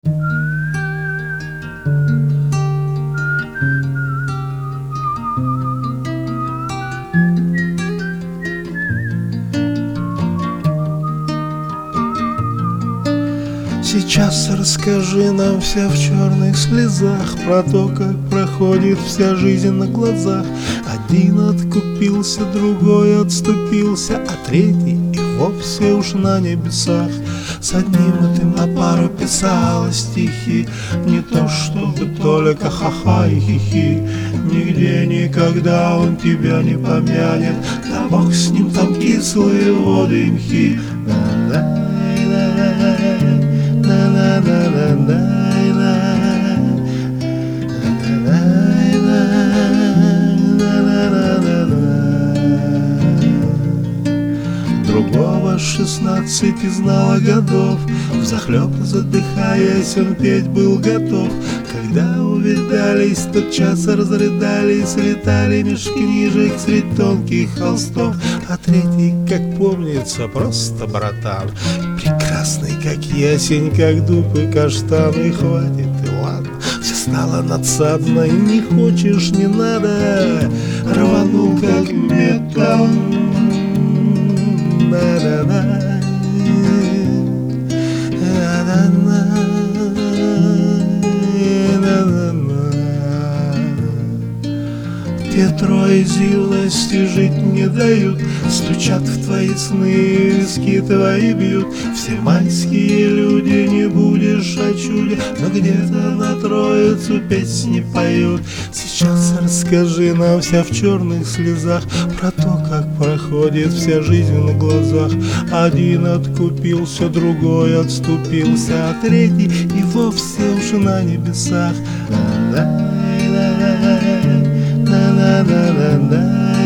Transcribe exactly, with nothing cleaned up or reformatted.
Сейчас расскажи нам вся в черных слезах про то, как проходит вся жизнь на глазах. Один откупился, другой отступился, а третий и вовсе уж на небесах. С одним ты на пару писала стихи, не то чтобы только ха-ха и хихи. Нигде никогда он тебя не помянет, да бог с ним, там кислые воды и мхи. Другого шестнадцать и знала годов, взахлеб задыхаясь, он петь был готов. Когда увидались, тотчас разрыдались, летали меж книжек средь тонких холстов. А третий, как помнится, просто братан, прекрасный, как ясень, как дуб и каштан. И хватит, и ладно, все стало надсадно, и не хочешь, не надо. Рванул, как металл. На-на-на, на-на-на, на-на-на. Те трое из юности жить не дают, стучат в твои сны, виски твои бьют. Все майские люди, не будешь о чуде, но где-то на Троицу песни поют. Сейчас расскажи нам вся в черных слезах про то, как проходит вся жизнь на глазах. Один откупился, другой отступился, а третий и вовсе уж на небесах. На-на-на-на-на-на-на.